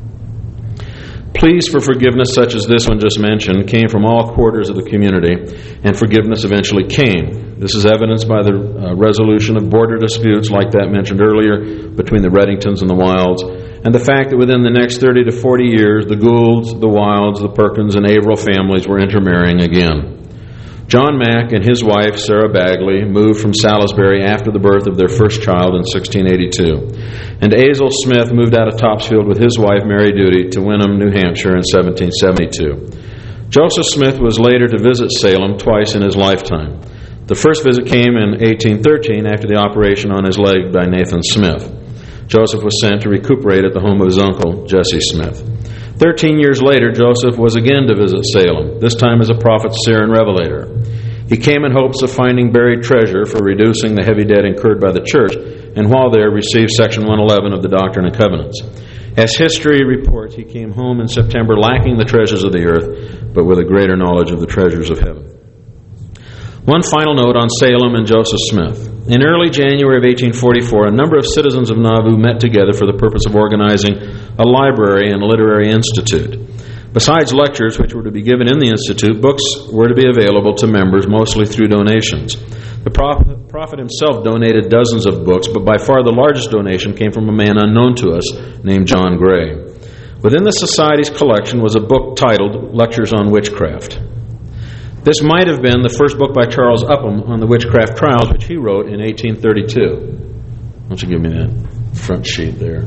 Pleas for forgiveness such as this one just mentioned came from all quarters of the community, and forgiveness eventually came. This is evidenced by the uh, resolution of border disputes like that mentioned earlier between the Reddingtons and the Wilds, and the fact that within the next thirty to forty years the Goulds, the Wilds, the Perkins, and Averill families were intermarrying again. John Mack and his wife, Sarah Bagley, moved from Salisbury after the birth of their first child in sixteen eighty-two. And Azel Smith moved out of Topsfield with his wife, Mary Duty, to Wynnum, New Hampshire in seventeen seventy-two. Joseph Smith was later to visit Salem twice in his lifetime. The first visit came in eighteen thirteen after the operation on his leg by Nathan Smith. Joseph was sent to recuperate at the home of his uncle, Jesse Smith. Thirteen years later, Joseph was again to visit Salem, this time as a prophet, seer, and revelator. He came in hopes of finding buried treasure for reducing the heavy debt incurred by the church, and while there received Section one eleven of the Doctrine and Covenants. As history reports, he came home in September lacking the treasures of the earth, but with a greater knowledge of the treasures of heaven. One final note on Salem and Joseph Smith. In early January of eighteen forty-four, a number of citizens of Nauvoo met together for the purpose of organizing a library and literary institute. Besides lectures, which were to be given in the institute, books were to be available to members, mostly through donations. The prophet, prophet himself donated dozens of books, but by far the largest donation came from a man unknown to us named John Gray. Within the Society's collection was a book titled Lectures on Witchcraft. This might have been the first book by Charles Upham on the witchcraft trials, which he wrote in eighteen thirty-two. Why don't you give me that front sheet there?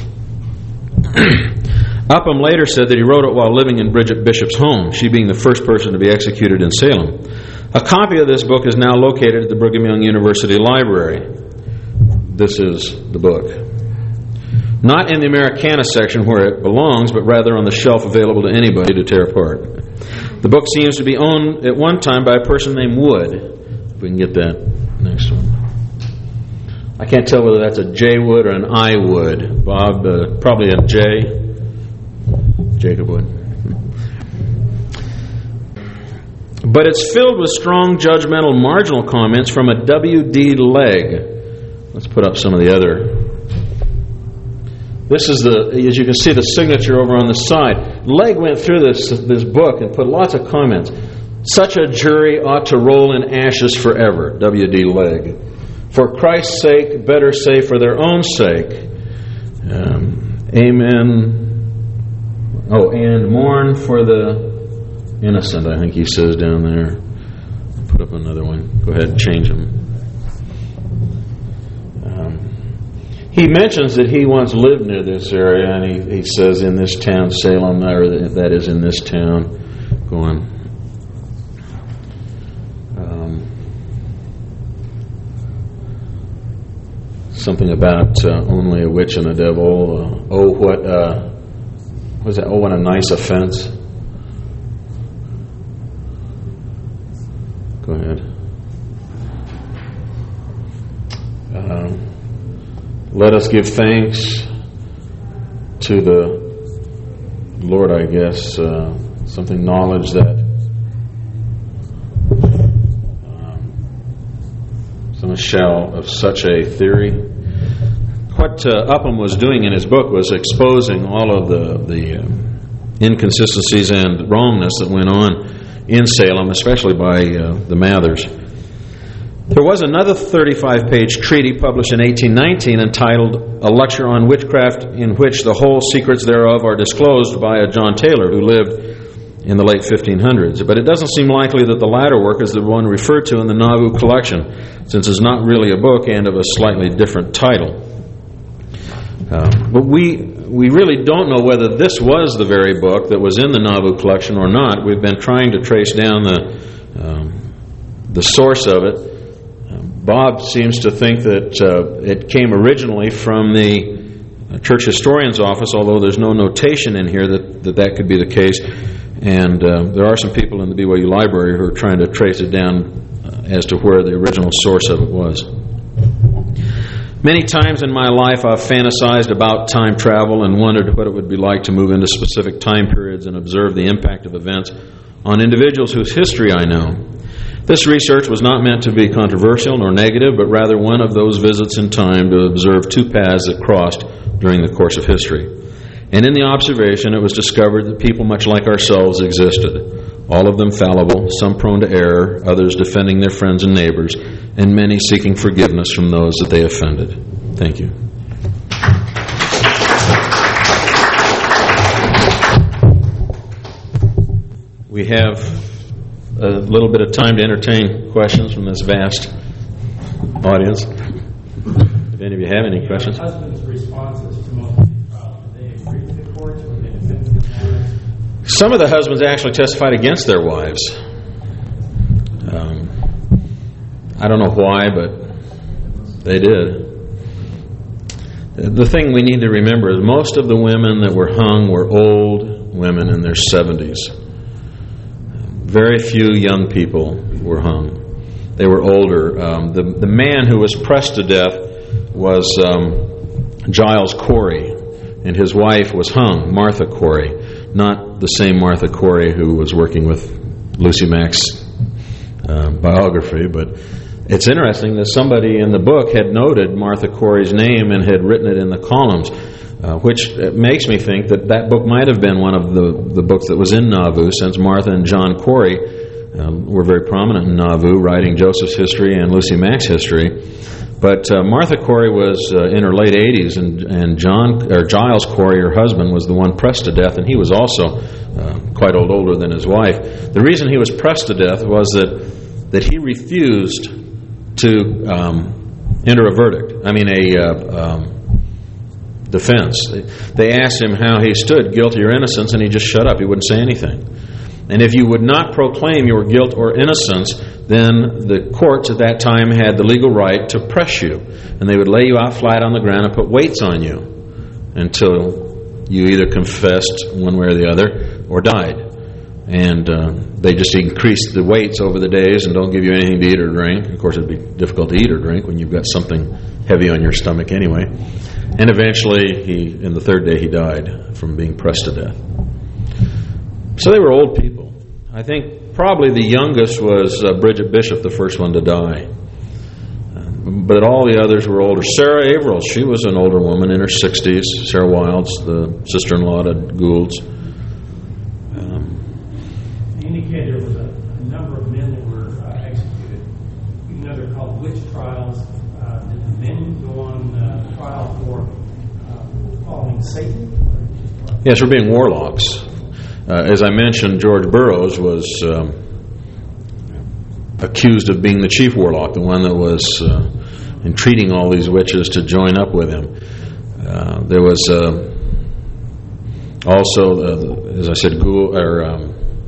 Upham later said that he wrote it while living in Bridget Bishop's home, she being the first person to be executed in Salem. A copy of this book is now located at the Brigham Young University Library. This is the book. Not in the Americana section where it belongs, but rather on the shelf available to anybody to tear apart. The book seems to be owned at one time by a person named Wood. If we can get that next one. I can't tell whether that's a J. Wood or an I. Wood. Bob, uh, probably a J. Jacob Wood. But it's filled with strong, judgmental, marginal comments from a W D Legg. Let's put up some of the other. This is the, as you can see, the signature over on the side. Legg went through this this book and put lots of comments. Such a jury ought to roll in ashes forever, W D Legg. For Christ's sake, better say for their own sake. Um, amen. Oh, and mourn for the innocent, I think he says down there. Put up another one. Go ahead and change them. He mentions that he once lived near this area, and he, he says in this town, Salem, or that is in this town. Go on. Um, something about uh, only a witch and a devil. Uh, oh, what, uh, what was that? Oh, what a nice offense. Go ahead. Um, Let us give thanks to the Lord, I guess, uh, something knowledge that um, some shell of such a theory. What uh, Upham was doing in his book was exposing all of the, the uh, inconsistencies and wrongness that went on in Salem, especially by uh, the Mathers. There was another thirty-five page treaty published in eighteen nineteen entitled A Lecture on Witchcraft, in which the whole secrets thereof are disclosed by a John Taylor who lived in the late fifteen hundreds. But it doesn't seem likely that the latter work is the one referred to in the Nauvoo collection, since it's not really a book and of a slightly different title. Uh, but we we really don't know whether this was the very book that was in the Nauvoo collection or not. We've been trying to trace down the um, the source of it. Bob seems to think that uh, it came originally from the church historian's office, although there's no notation in here that that, that could be the case. And uh, there are some people in the B Y U library who are trying to trace it down uh, as to where the original source of it was. Many times in my life I've fantasized about time travel and wondered what it would be like to move into specific time periods and observe the impact of events on individuals whose history I know. This research was not meant to be controversial nor negative, but rather one of those visits in time to observe two paths that crossed during the course of history. And in the observation, it was discovered that people much like ourselves existed, all of them fallible, some prone to error, others defending their friends and neighbors, and many seeking forgiveness from those that they offended. Thank you. We have a little bit of time to entertain questions from this vast audience. If any of you have any questions. Your husband's responses to most of these trials, did they agree with the courts or did they defend their wives? Some of the husbands actually testified against their wives. Um, I don't know why, but they did. The thing we need to remember is most of the women that were hung were old women in their seventies. Very few young people were hung. They were older. Um, the, the man who was pressed to death was um, Giles Corey, and his wife was hung, Martha Corey, not the same Martha Corey who was working with Lucy Mack's uh, biography, but it's interesting that somebody in the book had noted Martha Corey's name and had written it in the columns. Uh, which makes me think that that book might have been one of the, the books that was in Nauvoo, since Martha and John Corey um, were very prominent in Nauvoo, writing Joseph's history and Lucy Mack's history. But uh, Martha Corey was uh, in her late eighties, and, and John or Giles Corey, her husband, was the one pressed to death, and he was also uh, quite old, older than his wife. The reason he was pressed to death was that that he refused to um, enter a verdict. I mean, a uh, um, defense. They asked him how he stood, guilty or innocence, and he just shut up. He wouldn't say anything. And if you would not proclaim your guilt or innocence, then the courts at that time had the legal right to press you. And they would lay you out flat on the ground and put weights on you until you either confessed one way or the other or died. And uh, they just increase the weights over the days and don't give you anything to eat or drink. Of course, it'd be difficult to eat or drink when you've got something heavy on your stomach anyway. And eventually, he, in the third day, he died from being pressed to death. So they were old people. I think probably the youngest was uh, Bridget Bishop, the first one to die. Uh, but all the others were older. Sarah Averill, she was an older woman in her sixties. Sarah Wilds, the sister-in-law to Gould's. Um, you indicated there was a, a number of men that were uh, executed. Even though they're called witch trials, uh, did the men go on uh, trial for uh, following Satan? Yes, for being warlocks. Uh, as I mentioned, George Burroughs was um, accused of being the chief warlock, the one that was uh, entreating all these witches to join up with him. Uh, there was uh, also, uh, as I said, Gould, or um,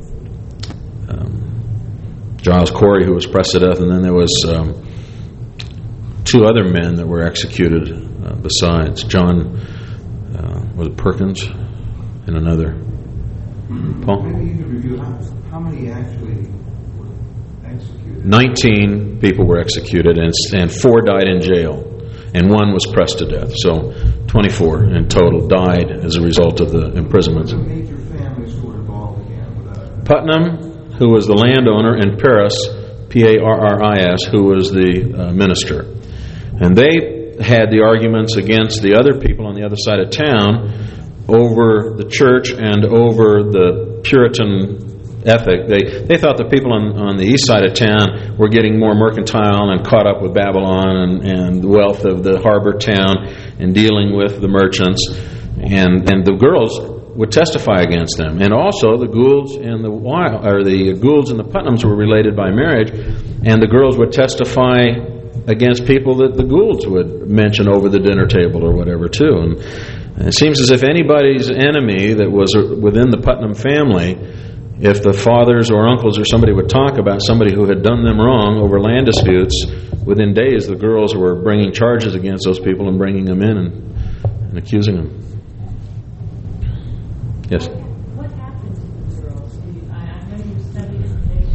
um, Giles Corey, who was pressed to death, and then there was um, two other men that were executed uh, besides. John, uh, was it Perkins, and another. Paul? Maybe you could review how, how many actually were executed. Nineteen people were executed, and, and four died in jail, and one was pressed to death. So twenty-four in total died as a result of the imprisonments. The major families who were involved again with that. Putnam, who was the landowner, and Parris, P A R R I S, who was the uh, minister. And they had the arguments against the other people on the other side of town over the church and over the Puritan ethic. They they thought the people on, on the east side of town were getting more mercantile and caught up with Babylon and, and the wealth of the harbor town and dealing with the merchants. And, and the girls would testify against them. And also the Goulds and the or the Goulds and the Putnams were related by marriage, and the girls would testify against people that the Goulds would mention over the dinner table or whatever too. And it seems as if anybody's enemy that was within the Putnam family, if the fathers or uncles or somebody would talk about somebody who had done them wrong over land disputes, within days the girls were bringing charges against those people and bringing them in and, and accusing them. Yes? What happened to the girls? I know you studied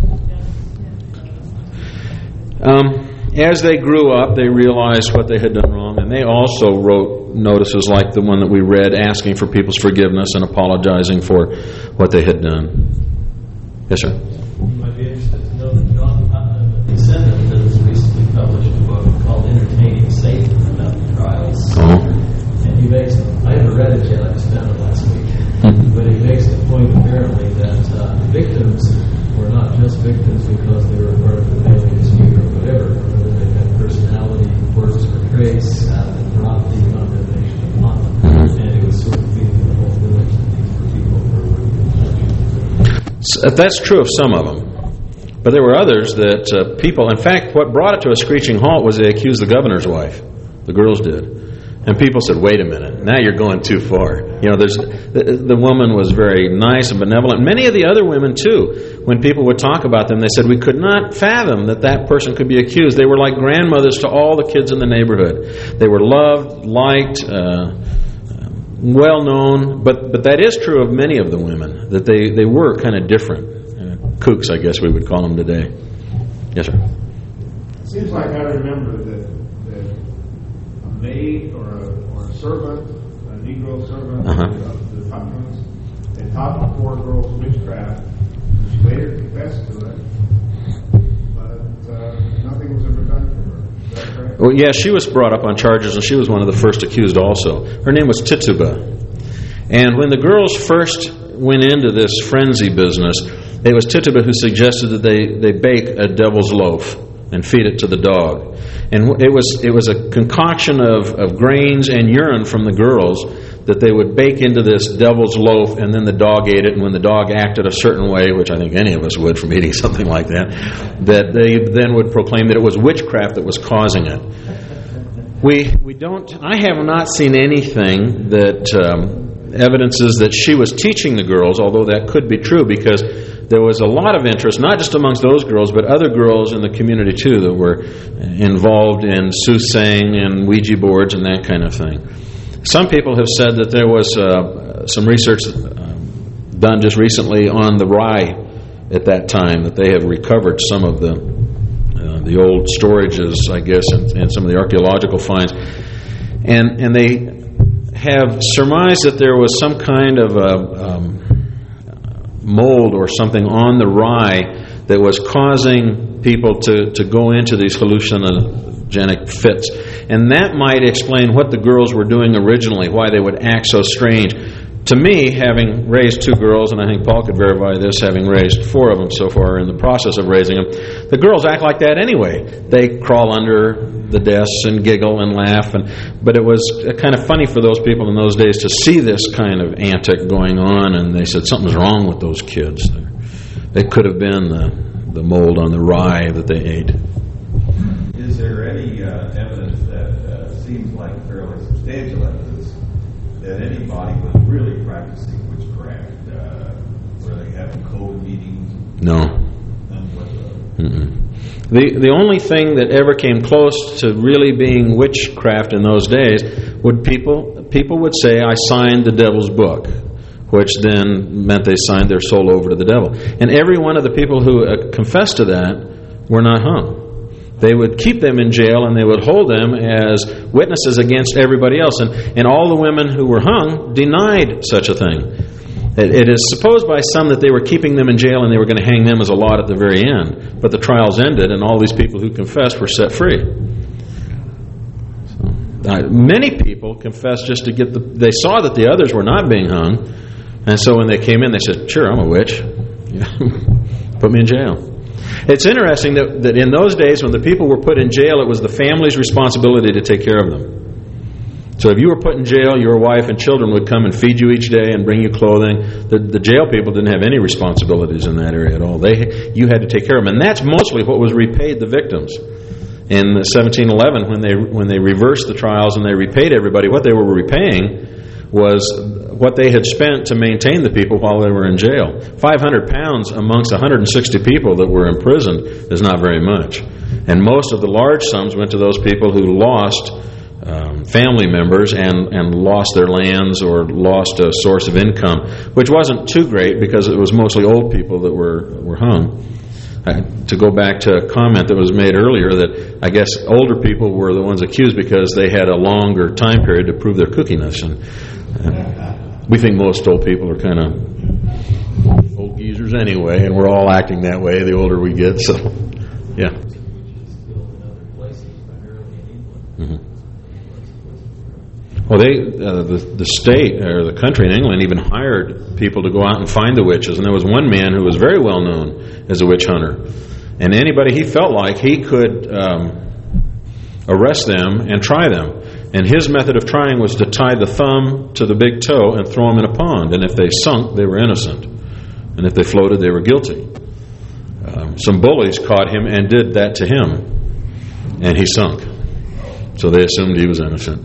information. Um, as they grew up, they realized what they had done wrong, and they also wrote notices like the one that we read, asking for people's forgiveness and apologizing for what they had done. Yes, sir? You might be interested to know that John Putnam, the descendant, has recently published a book called Entertaining Satan about the trials. Oh. And he makes, I haven't read it yet, I just found it last week. Mm-hmm. But he makes the point apparently that uh, victims were not just victims because they were part of the family dispute or whatever, but they had personality, quirks, or traits uh, that brought the condemnation upon them. Mm-hmm. And it was sort of feeding the whole village that these were people who were working. So that's true of some of them. But there were others that uh, people, in fact, what brought it to a screeching halt was they accused the governor's wife. The girls did. And people said, wait a minute, now you're going too far. You know, there's the, the woman was very nice and benevolent. Many of the other women, too, when people would talk about them, they said, we could not fathom that that person could be accused. They were like grandmothers to all the kids in the neighborhood. They were loved, liked, uh, well known, but but that is true of many of the women, that they, they were kind of different. Uh, kooks, I guess we would call them today. Yes, sir. It seems like I remember that, that a maid or a, or a servant, a Negro servant uh-huh. of the Putnams, they taught the poor girls witchcraft. She later confessed to it, but uh, nothing was ever done for her. Is that correct? Well, yeah, she was brought up on charges, and she was one of the first accused also. Her name was Tituba. And when the girls first went into this frenzy business, it was Tituba who suggested that they, they bake a devil's loaf and feed it to the dog. And it was it was a concoction of, of grains and urine from the girls that they would bake into this devil's loaf, and then the dog ate it, and when the dog acted a certain way, which I think any of us would from eating something like that, that they then would proclaim that it was witchcraft that was causing it. We we don't. I have not seen anything that um, evidences that she was teaching the girls, although that could be true, because there was a lot of interest, not just amongst those girls, but other girls in the community too that were involved in soothsaying and Ouija boards and that kind of thing. Some people have said that there was uh, some research uh, done just recently on the rye at that time, that they have recovered some of the uh, the old storages, I guess, and, and some of the archaeological finds, and and they have surmised that there was some kind of a um, mold or something on the rye that was causing people to, to go into these hallucinogenic fits. And that might explain what the girls were doing originally, why they would act so strange. To me, having raised two girls, and I think Paul could verify this, having raised four of them so far in the process of raising them, the girls act like that anyway. They crawl under the desks and giggle and laugh. And but it was kind of funny for those people in those days to see this kind of antic going on, and they said something's wrong with those kids. They could have been the, the mold on the rye that they ate. Is there any uh, evidence that uh, seems like fairly substantial evidence that anybody was really practicing witchcraft, uh, where they have code meetings? No. None whatsoever. Mm-mm. The the only thing that ever came close to really being witchcraft in those days would people people would say, I signed the devil's book, which then meant they signed their soul over to the devil. And every one of the people who uh, confessed to that were not hung. They would keep them in jail and they would hold them as witnesses against everybody else. And, and all the women who were hung denied such a thing. It, it is supposed by some that they were keeping them in jail and they were going to hang them as a lot at the very end. But the trials ended and all these people who confessed were set free. So, uh, many people confessed just to get the... They saw that the others were not being hung. And so when they came in, they said, sure, I'm a witch. Put me in jail. It's interesting that, that in those days when the people were put in jail, it was the family's responsibility to take care of them. So if you were put in jail, your wife and children would come and feed you each day and bring you clothing. The, the jail people didn't have any responsibilities in that area at all. They, you had to take care of them. And that's mostly what was repaid the victims. In seventeen eleven, when they, when they reversed the trials and they repaid everybody, what they were repaying was what they had spent to maintain the people while they were in jail. five hundred pounds amongst one hundred sixty people that were imprisoned is not very much. And most of the large sums went to those people who lost um, family members and, and lost their lands or lost a source of income, which wasn't too great because it was mostly old people that were, were hung. Uh, to go back to a comment that was made earlier that I guess older people were the ones accused because they had a longer time period to prove their cookiness. And uh, we think most old people are kind of old geezers anyway, and we're all acting that way the older we get. So, yeah. Mm-hmm. Well, they uh, the the state or the country in England even hired people to go out and find the witches, and there was one man who was very well known as a witch hunter, and anybody he felt like he could um, arrest them and try them. And his method of trying was to tie the thumb to the big toe and throw them in a pond. And if they sunk, they were innocent. And if they floated, they were guilty. Um, some bullies caught him and did that to him. And he sunk. So they assumed he was innocent.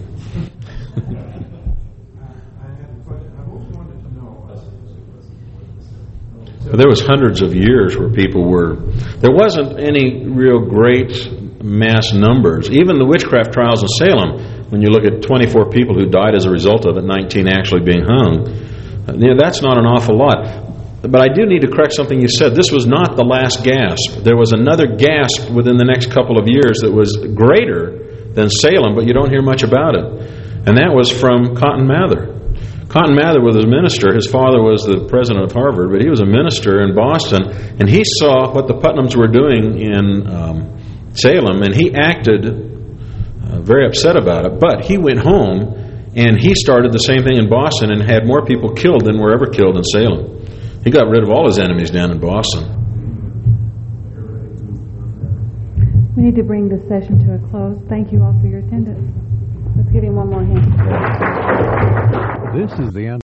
But there was hundreds of years where people were... There wasn't any real great mass numbers. Even the witchcraft trials in Salem, when you look at twenty-four people who died as a result of it, nineteen actually being hung, you know, that's not an awful lot. But I do need to correct something you said. This was not the last gasp. There was another gasp within the next couple of years that was greater than Salem, but you don't hear much about it. And that was from Cotton Mather. Cotton Mather was a minister. His father was the president of Harvard, but he was a minister in Boston, and he saw what the Putnams were doing in um, Salem, and he acted uh, very upset about it. But he went home, and he started the same thing in Boston and had more people killed than were ever killed in Salem. He got rid of all his enemies down in Boston. We need to bring this session to a close. Thank you all for your attendance. Let's give him one more hand. This is the end.